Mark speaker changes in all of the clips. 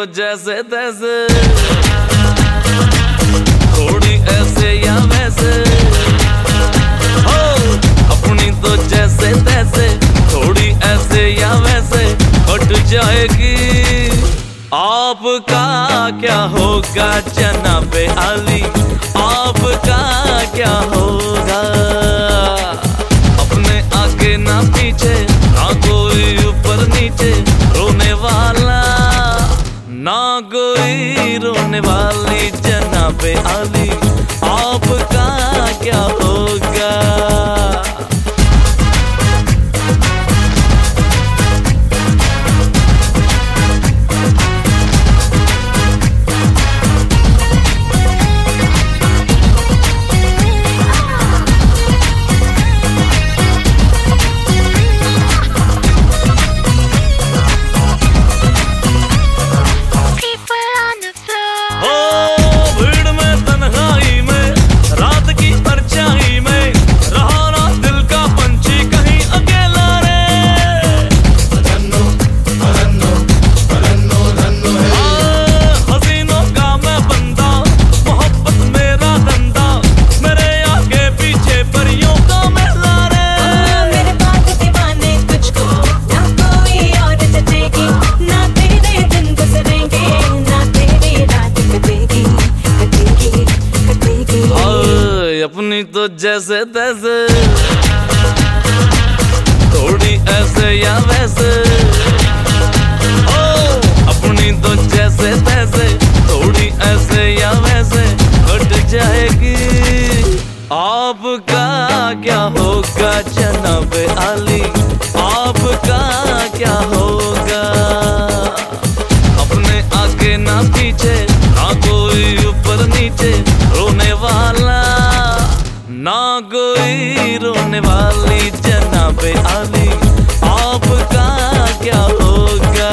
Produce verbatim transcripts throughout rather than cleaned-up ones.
Speaker 1: तो जैसे तैसे, थोड़ी ऐसे या वैसे हो। अपनी तो जैसे तैसे, थोड़ी ऐसे या वैसे हट जाएगी। आपका क्या होगा जनाबे आली, आपका क्या होगा? अपने आगे ना पीछे, ना कोई ऊपर नीचे, रोने वाला ना कोई रोने वाली जनाबे आली, आपका क्या होगा? अपनी तो जैसे तैसे, थोड़ी ऐसे या वैसे ओ। अपनी तो जैसे तैसे, थोड़ी ऐसे या वैसे हट जाएगी। आपका क्या होगा जनाबे आली, आपका क्या होगा? अपने आगे ना पीछे, ना कोई ऊपर नीचे, रोने वाला ना कोई रोने वाली जनाबे आली, आपका क्या होगा?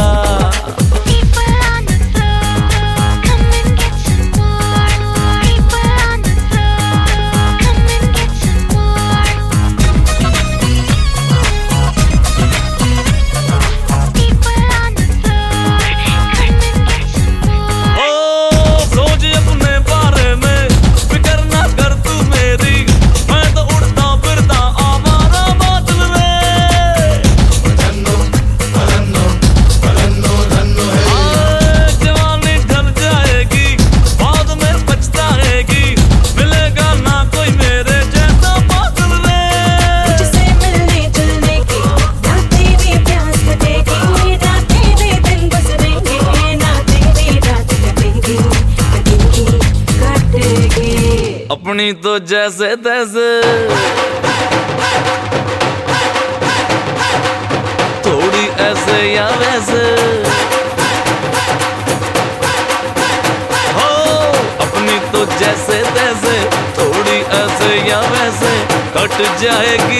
Speaker 1: अपनी तो जैसे तैसे, थोड़ी ऐसे या वैसे हो। अपनी तो जैसे तैसे, थोड़ी ऐसे या वैसे कट जाएगी।